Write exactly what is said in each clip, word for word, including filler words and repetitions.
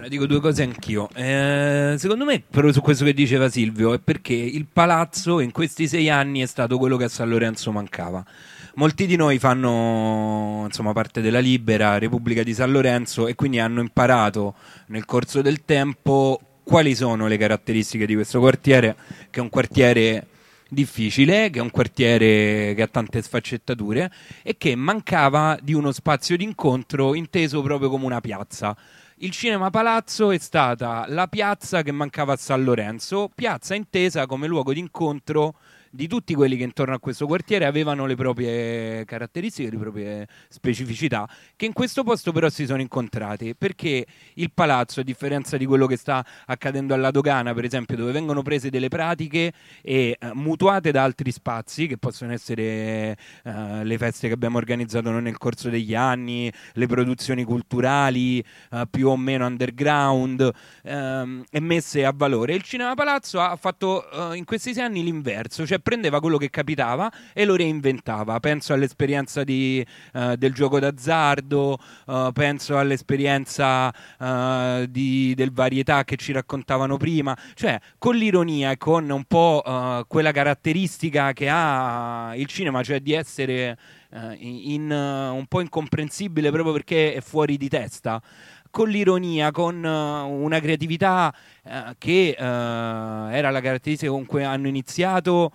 Allora, dico due cose anch'io. Eh, secondo me, però, su questo che diceva Silvio, è perché il palazzo in questi sei anni è stato quello che a San Lorenzo mancava. Molti di noi fanno, insomma, parte della Libera Repubblica di San Lorenzo e quindi hanno imparato nel corso del tempo quali sono le caratteristiche di questo quartiere, che è un quartiere difficile, che è un quartiere che ha tante sfaccettature e che mancava di uno spazio d'incontro inteso proprio come una piazza. Il Cinema Palazzo è stata la piazza che mancava a San Lorenzo, piazza intesa come luogo d'incontro di tutti quelli che intorno a questo quartiere avevano le proprie caratteristiche, le proprie specificità, che in questo posto però si sono incontrati, perché il palazzo, a differenza di quello che sta accadendo alla Dogana, per esempio, dove vengono prese delle pratiche e eh, mutuate da altri spazi, che possono essere eh, le feste che abbiamo organizzato noi nel corso degli anni, le produzioni culturali eh, più o meno underground, ehm, e messe a valore. Il Cinema Palazzo ha fatto eh, in questi sei anni l'inverso, cioè prendeva quello che capitava e lo reinventava. Penso all'esperienza di, uh, del gioco d'azzardo, uh, penso all'esperienza uh, di, del varietà che ci raccontavano prima, cioè con l'ironia e con un po' uh, quella caratteristica che ha il cinema, cioè di essere uh, in, uh, un po' incomprensibile proprio perché è fuori di testa, con l'ironia, con uh, una creatività uh, che uh, era la caratteristica con cui hanno iniziato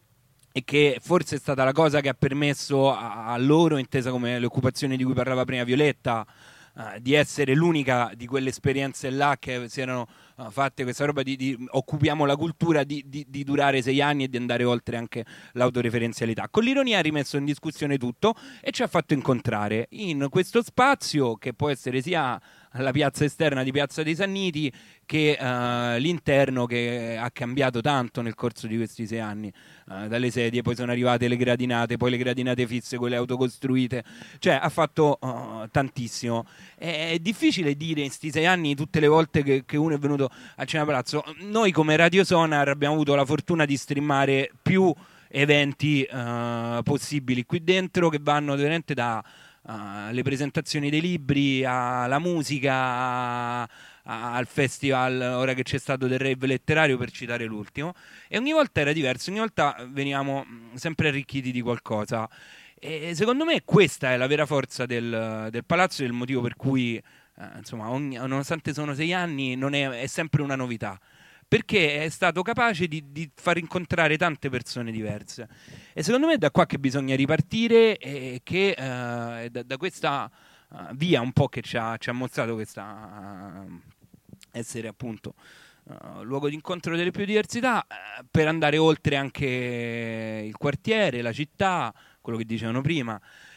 e che forse è stata la cosa che ha permesso a, a loro, intesa come le occupazioni di cui parlava prima Violetta, uh, di essere l'unica di quelle esperienze là che si erano uh, fatte questa roba di, di occupiamo la cultura, di, di, di durare sei anni e di andare oltre anche l'autoreferenzialità. Con l'ironia ha rimesso in discussione tutto e ci ha fatto incontrare in questo spazio che può essere sia la piazza esterna di Piazza dei Sanniti che uh, l'interno, che ha cambiato tanto nel corso di questi sei anni, uh, dalle sedie, poi sono arrivate le gradinate, poi le gradinate fisse, quelle autocostruite, cioè ha fatto uh, tantissimo. È, è difficile dire in questi sei anni tutte le volte che, che uno è venuto al Cinema Palazzo. Noi come Radio Sonar abbiamo avuto la fortuna di streamare più eventi uh, possibili qui dentro, che vanno veramente da alle uh, presentazioni dei libri, alla musica, a, a, al festival ora che c'è stato del rave letterario, per citare l'ultimo, e ogni volta era diverso, ogni volta veniamo sempre arricchiti di qualcosa, e secondo me questa è la vera forza del, del palazzo, e il motivo per cui uh, insomma ogni, nonostante sono sei anni non è, è sempre una novità, perché è stato capace di, di far incontrare tante persone diverse. E secondo me è da qua che bisogna ripartire, e che eh, da, da questa uh, via un po' che ci ha, ci ha mostrato questa uh, essere appunto uh, luogo d'incontro delle più diversità, uh, per andare oltre anche il quartiere, la città, quello che dicevano prima,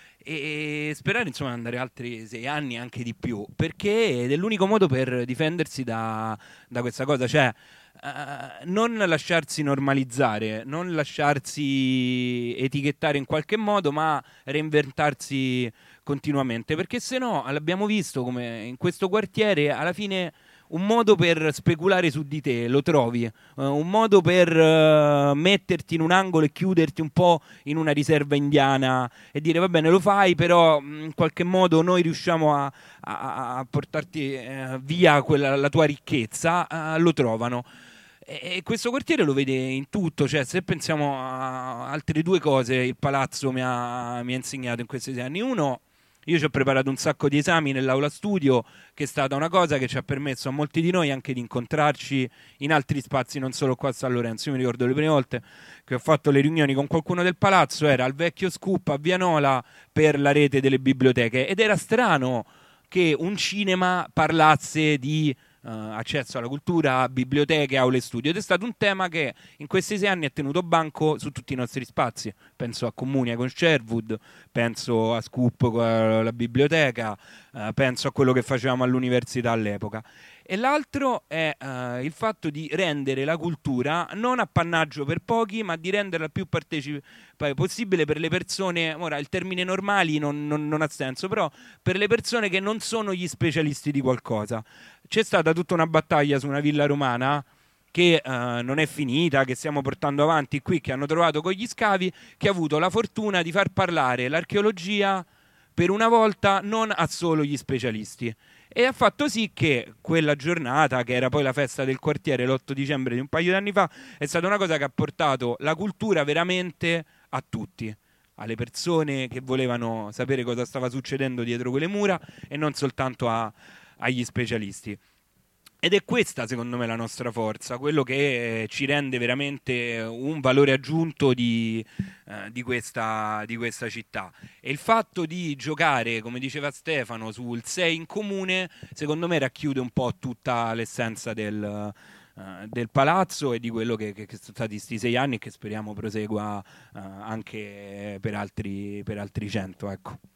e sperare insomma di andare altri sei anni, anche di più, perché è l'unico modo per difendersi da, da questa cosa, cioè Uh, non lasciarsi normalizzare, non lasciarsi etichettare in qualche modo, ma reinventarsi continuamente, perché se no, l'abbiamo visto come in questo quartiere, alla fine un modo per speculare su di te lo trovi, uh, un modo per uh, metterti in un angolo e chiuderti un po' in una riserva indiana e dire va bene, lo fai, però in qualche modo noi riusciamo a, a, a portarti uh, via quella, la tua ricchezza, uh, lo trovano. E questo quartiere lo vede in tutto, cioè se pensiamo a altre due cose il palazzo mi ha, mi ha insegnato in questi sei anni. Uno, io ci ho preparato un sacco di esami nell'aula studio, che è stata una cosa che ci ha permesso a molti di noi anche di incontrarci in altri spazi, non solo qua a San Lorenzo. Io mi ricordo le prime volte che ho fatto le riunioni con qualcuno del palazzo, era al vecchio Scoop a Via Nola per la rete delle biblioteche, ed era strano che un cinema parlasse di Uh, accesso alla cultura, biblioteche, aule studio, ed è stato un tema che in questi sei anni ha tenuto banco su tutti i nostri spazi. Penso a Comunia con Sherwood, penso a Scoop con la biblioteca, uh, penso a quello che facevamo all'università all'epoca. E l'altro è uh, il fatto di rendere la cultura non appannaggio per pochi, ma di renderla più partecipata possibile per le persone. Ora il termine normali non, non, non ha senso, però per le persone che non sono gli specialisti di qualcosa. C'è stata tutta una battaglia su una villa romana che uh, non è finita, che stiamo portando avanti qui, che hanno trovato con gli scavi, che ha avuto la fortuna di far parlare l'archeologia per una volta non a solo gli specialisti. E ha fatto sì che quella giornata, che era poi la festa del quartiere l'otto dicembre di un paio di anni fa, è stata una cosa che ha portato la cultura veramente a tutti, alle persone che volevano sapere cosa stava succedendo dietro quelle mura e non soltanto a, agli specialisti. Ed è questa, secondo me, la nostra forza, quello che ci rende veramente un valore aggiunto di, eh, di questa, di questa città. E il fatto di giocare, come diceva Stefano, sul sei in comune, secondo me racchiude un po' tutta l'essenza del, eh, del palazzo e di quello che, che, che sono stati questi sei anni e che speriamo prosegua eh, anche per altri, per altri cento, ecco.